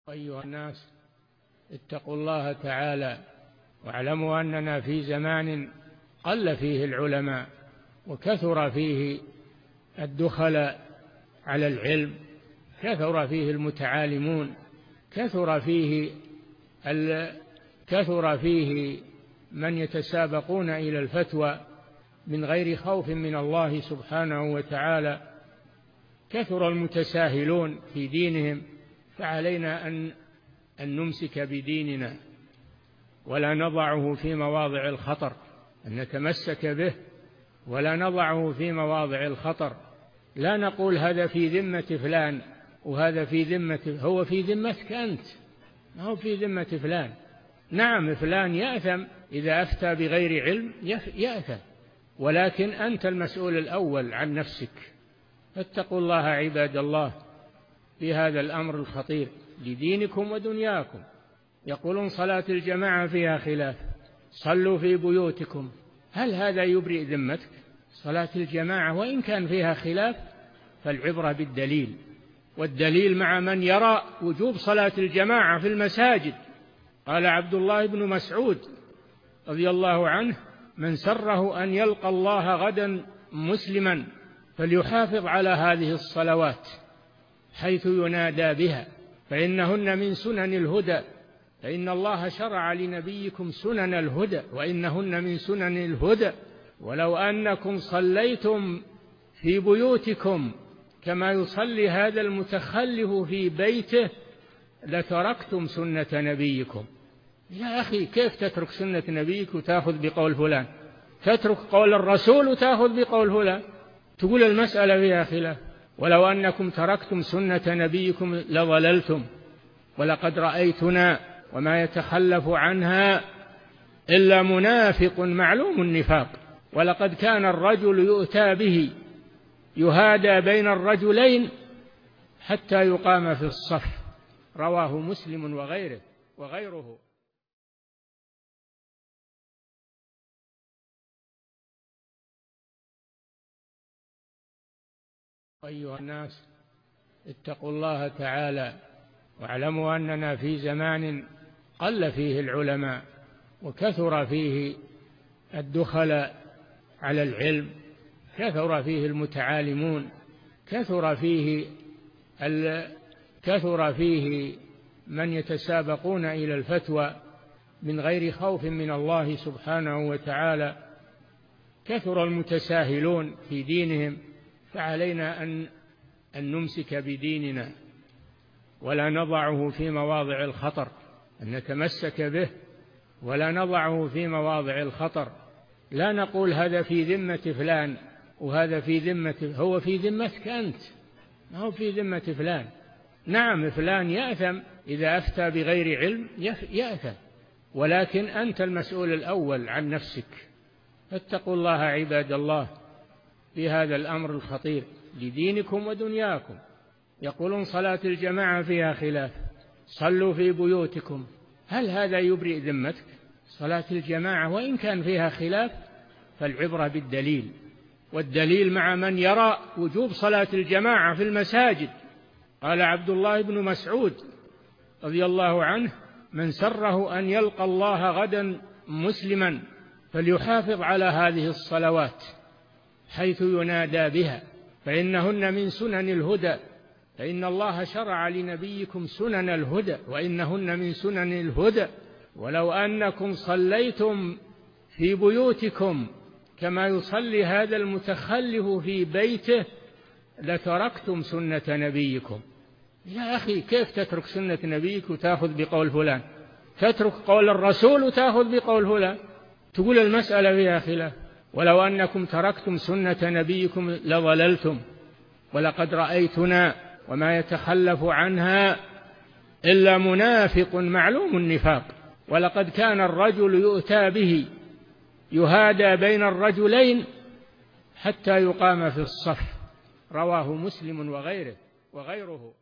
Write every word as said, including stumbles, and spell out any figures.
أيها الناس، اتقوا الله تعالى واعلموا أننا في زمان قل فيه العلماء وكثر فيه الدخلاء على العلم، كثر فيه المتعالمون، كثر فيه كثر فيه من يتسابقون إلى الفتوى من غير خوف من الله سبحانه وتعالى، كثر المتساهلون في دينهم. فعلينا أن أن نمسك بديننا ولا نضعه في مواضع الخطر، أن نتمسك به ولا نضعه في مواضع الخطر. لا نقول هذا في ذمة فلان وهذا في ذمة، هو في ذمتك أنت، ما هو في ذمة فلان. نعم فلان يأثم إذا أفتى بغير علم، يأثم، ولكن أنت المسؤول الأول عن نفسك. فاتقوا الله عباد الله في هذا الأمر الخطير لدينكم ودنياكم. يقولون صلاة الجماعة فيها خلاف، صلوا في بيوتكم. هل هذا يبرئ ذمتك؟ صلاة الجماعة وإن كان فيها خلاف فالعبرة بالدليل، والدليل مع من يرى وجوب صلاة الجماعة في المساجد. قال عبد الله بن مسعود رضي الله عنه: من سره أن يلقى الله غدا مسلما فليحافظ على هذه الصلوات حيث ينادى بها، فإنهن من سنن الهدى، فإن الله شرع لنبيكم سنن الهدى وإنهن من سنن الهدى، ولو أنكم صليتم في بيوتكم كما يصلي هذا المتخلف في بيته لتركتم سنة نبيكم. يا أخي، كيف تترك سنة نبيك وتأخذ بقول فلان؟ تترك قول الرسول وتأخذ بقول فلان؟ تقول المسألة فيها خلاف. ولو أنكم تركتم سنة نبيكم لضللتم، ولقد رأيتنا وما يتخلف عنها إلا منافق معلوم النفاق، ولقد كان الرجل يؤتى به يهادى بين الرجلين حتى يقام في الصف. رواه مسلم وغيره وغيره أيها الناس، اتقوا الله تعالى واعلموا أننا في زمان قل فيه العلماء وكثر فيه الدخلاء على العلم، كثر فيه المتعالمون، كثر فيه كثر فيه من يتسابقون إلى الفتوى من غير خوف من الله سبحانه وتعالى، كثر المتساهلون في دينهم. فعلينا أن أن نمسك بديننا ولا نضعه في مواضع الخطر، أن نتمسك به ولا نضعه في مواضع الخطر. لا نقول هذا في ذمة فلان وهذا في ذمة، هو في ذمتك أنت، ما هو في ذمة فلان. نعم فلان يأثم إذا أفتى بغير علم، يأثم، ولكن أنت المسؤول الأول عن نفسك. فاتقوا الله عباد الله في هذا الأمر الخطير لدينكم ودنياكم. يقولون صلاة الجماعة فيها خلاف، صلوا في بيوتكم. هل هذا يبرئ ذمتك؟ صلاة الجماعة وإن كان فيها خلاف فالعبرة بالدليل، والدليل مع من يرى وجوب صلاة الجماعة في المساجد. قال عبد الله بن مسعود رضي الله عنه: من سره أن يلقى الله غدا مسلما فليحافظ على هذه الصلوات حيث ينادى بها، فإنهن من سنن الهدى، فإن الله شرع لنبيكم سنن الهدى وإنهن من سنن الهدى، ولو أنكم صليتم في بيوتكم كما يصلي هذا المتخلف في بيته لتركتم سنة نبيكم. يا أخي، كيف تترك سنة نبيك وتأخذ بقول فلان؟ تترك قول الرسول وتأخذ بقول فلان؟ تقول المسألة فيها خلاف. ولو أنكم تركتم سنة نبيكم لضللتم، ولقد رأيتنا وما يتخلف عنها إلا منافق معلوم النفاق، ولقد كان الرجل يؤتى به يهادى بين الرجلين حتى يقام في الصف. رواه مسلم وغيره وغيره